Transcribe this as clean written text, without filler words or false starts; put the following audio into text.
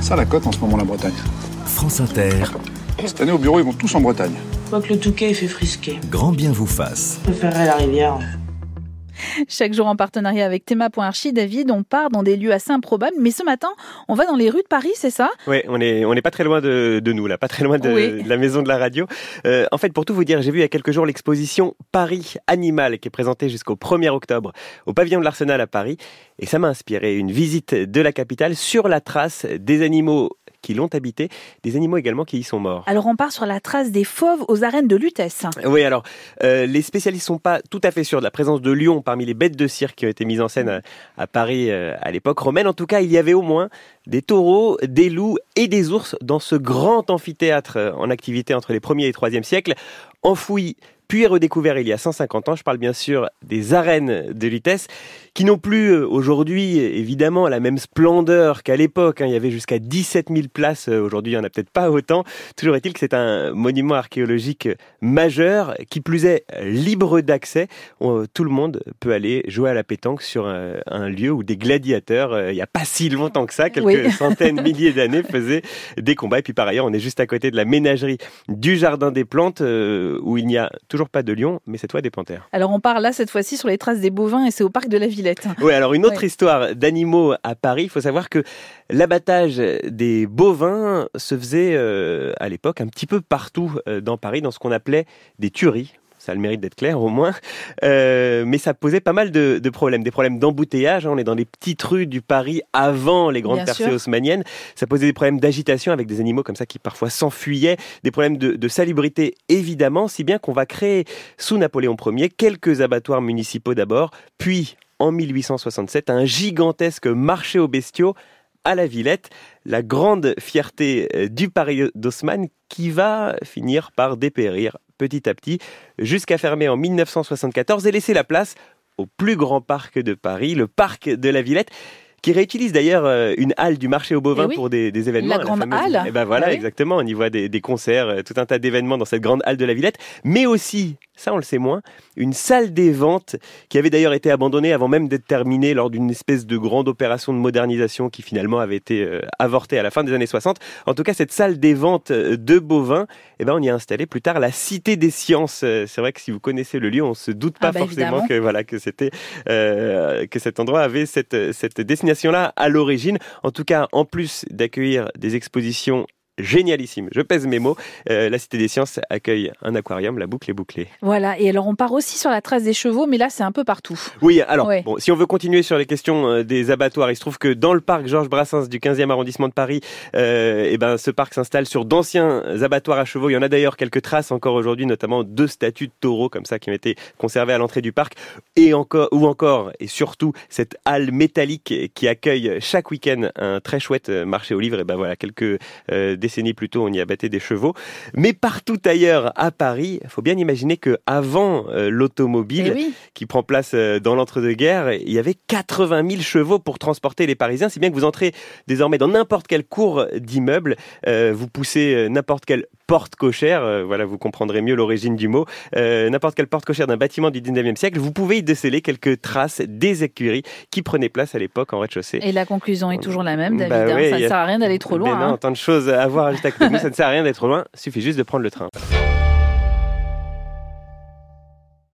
Ça la cote en ce moment, la Bretagne. France Inter. Cette année au bureau, ils vont tous en Bretagne. Je vois que le Touquet il fait frisquer. Grand bien vous fasse. Je préférerais la rivière. Chaque jour en partenariat avec Théma.archi, David, on part dans des lieux assez improbables. Mais ce matin, on va dans les rues de Paris, c'est ça ? Oui, on est pas très loin de nous, là, pas très loin de la maison de la radio. En fait, pour tout vous dire, j'ai vu il y a quelques jours l'exposition Paris Animal qui est présentée jusqu'au 1er octobre au pavillon de l'Arsenal à Paris. Et ça m'a inspiré une visite de la capitale sur la trace des animaux qui l'ont habité, des animaux également qui y sont morts. Alors on part sur la trace des fauves aux arènes de Lutèce. Oui, alors les spécialistes sont pas tout à fait sûrs de la présence de lions parmi les bêtes de cirque qui ont été mises en scène à Paris à l'époque romaine. En tout cas, il y avait au moins des taureaux, des loups et des ours dans ce grand amphithéâtre en activité entre les 1er et 3e siècles, enfoui puis redécouvert il y a 150 ans. Je parle bien sûr des arènes de Lutèce, qui n'ont plus aujourd'hui, évidemment, la même splendeur qu'à l'époque. Il y avait jusqu'à 17 000 places. Aujourd'hui, il n'y en a peut-être pas autant. Toujours est-il que c'est un monument archéologique majeur, qui plus est libre d'accès. Tout le monde peut aller jouer à la pétanque sur un lieu où des gladiateurs, il n'y a pas si longtemps que ça, quelques centaines, milliers d'années, faisaient des combats. Et puis par ailleurs, on est juste à côté de la ménagerie du Jardin des Plantes, où il n'y a toujours pas de lions, mais cette fois des panthères. Alors on part là cette fois-ci sur les traces des bovins et c'est au parc de la Villette. Oui, alors une autre histoire d'animaux à Paris. Il faut savoir que l'abattage des bovins se faisait à l'époque un petit peu partout dans Paris, dans ce qu'on appelait des tueries. Ça a le mérite d'être clair au moins, mais ça posait pas mal de problèmes, des problèmes d'embouteillage. On est dans les petites rues du Paris avant les grandes percées haussmanniennes. Ça posait des problèmes d'agitation avec des animaux comme ça qui parfois s'enfuyaient, des problèmes de salubrité évidemment, si bien qu'on va créer sous Napoléon Ier quelques abattoirs municipaux d'abord, puis en 1867 un gigantesque marché aux bestiaux à la Villette, la grande fierté du Paris d'Haussmann qui va finir par dépérir petit à petit, jusqu'à fermer en 1974 et laisser la place au plus grand parc de Paris, le parc de la Villette, qui réutilise d'ailleurs une halle du marché aux bovins pour des événements. La grande halle. Et ben voilà, exactement, on y voit des concerts, tout un tas d'événements dans cette grande halle de la Villette, mais aussi, ça on le sait moins, une salle des ventes qui avait d'ailleurs été abandonnée avant même d'être terminée lors d'une espèce de grande opération de modernisation qui finalement avait été avortée à la fin des années 60. En tout cas, cette salle des ventes de bovins, on y a installé plus tard la Cité des Sciences. C'est vrai que si vous connaissez le lieu, on se doute pas forcément que c'était que cet endroit avait cette destination-là à l'origine. En tout cas, en plus d'accueillir des expositions génialissime, je pèse mes mots. La Cité des Sciences accueille un aquarium, la boucle est bouclée. Voilà, et alors on part aussi sur la trace des chevaux, mais là c'est un peu partout. Oui, alors, bon, si on veut continuer sur les questions des abattoirs, il se trouve que dans le parc Georges Brassens du 15e arrondissement de Paris, ce parc s'installe sur d'anciens abattoirs à chevaux. Il y en a d'ailleurs quelques traces encore aujourd'hui, notamment 2 statues de taureaux comme ça qui ont été conservées à l'entrée du parc, et encore et surtout cette halle métallique qui accueille chaque week-end un très chouette marché aux livres. Et voilà, quelques décennies plus tôt, on y abattait des chevaux. Mais partout ailleurs à Paris, il faut bien imaginer qu'avant l'automobile qui prend place dans l'entre-deux-guerres, il y avait 80 000 chevaux pour transporter les Parisiens, si bien que vous entrez désormais dans n'importe quelle cour d'immeuble, vous poussez n'importe quelle porte cochère, voilà, vous comprendrez mieux l'origine du mot, n'importe quelle porte cochère d'un bâtiment du 19e siècle, vous pouvez y déceler quelques traces des écuries qui prenaient place à l'époque en rez-de-chaussée. Et la conclusion est toujours la même, David, ça ne sert à rien d'aller trop loin. Mais non, tant de choses à voir juste à côté de nous, ça ne sert à rien d'être trop loin, il suffit juste de prendre le train.